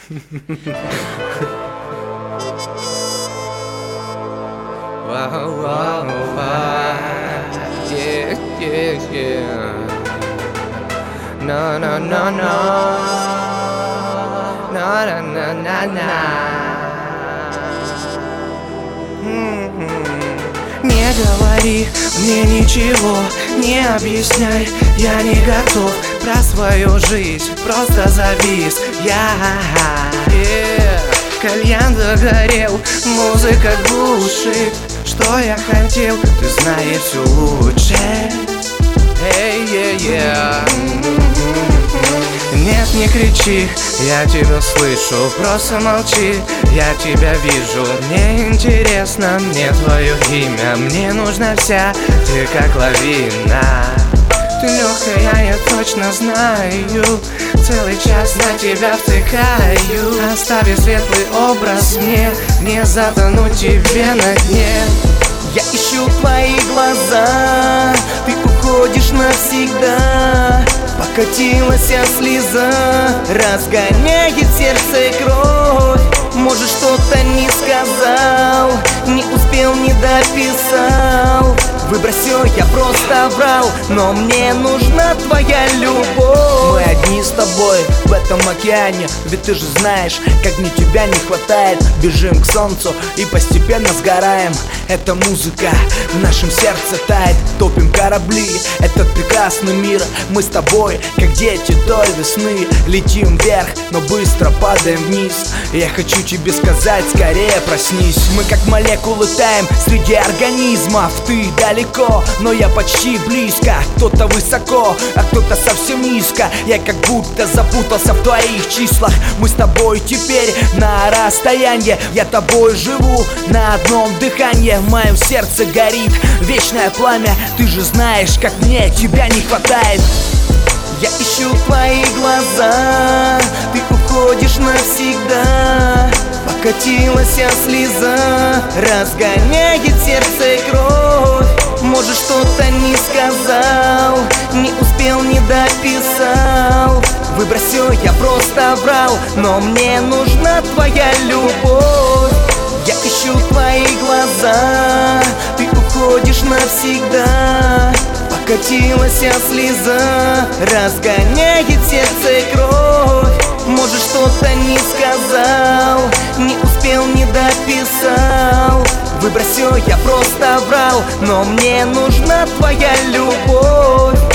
Wow, wow, wow. Yeah, yeah, yeah. No, no, no, no. No, no, no, no, no. Не говори мне ничего, не объясняй, я не готов про свою жизнь, просто завис я. Кальян догорел, музыка глушит, что я хотел, ты знаешь все лучше. Нет, не кричи, я тебя слышу, просто молчи, я тебя вижу. Мне интересно, мне твое имя, мне нужна вся, ты как лавина. Ты легкая, я точно знаю, целый час на тебя втыкаю. Остави светлый образ мне, не затонуть тебе на дне. Я ищу твои глаза, ты уходишь навсегда. Покатилась слеза, разгоняет сердце кровь. Может, что-то не сказал, не успел, не дописал. Выбрось все, я просто врал, но мне нужна твоя любовь. Мы одни с тобой в этом океане, ведь ты же знаешь, как мне тебя не хватает. Бежим к солнцу и постепенно сгораем. Эта музыка в нашем сердце тает. Топим корабли, этот прекрасный мир. Мы с тобой, как дети той весны. Летим вверх, но быстро падаем вниз. Я хочу тебе сказать, скорее проснись. Мы как молекулы таем среди организмов. Ты далеко, но я почти близко. Кто-то высоко, а кто-то совсем низко. Я как будто запутался в твоих числах. Мы с тобой теперь на расстоянии. Я тобой живу на одном дыхании. В моем сердце горит вечное пламя. Ты же знаешь, как мне тебя не хватает. Я ищу твои глаза, ты уходишь навсегда. Покатилась слеза, разгоняет сердце кровь. Может, что-то не сказал, не успел, не дописал. Выбрось все, я просто врал, но мне нужна твоя любовь. Я ищу твои глаза, ты уходишь навсегда. Покатилась слеза, разгоняет сердце кровь. Может, что-то не сказал, не успел, не дописал. Выбрось все, я просто врал, но мне нужна твоя любовь.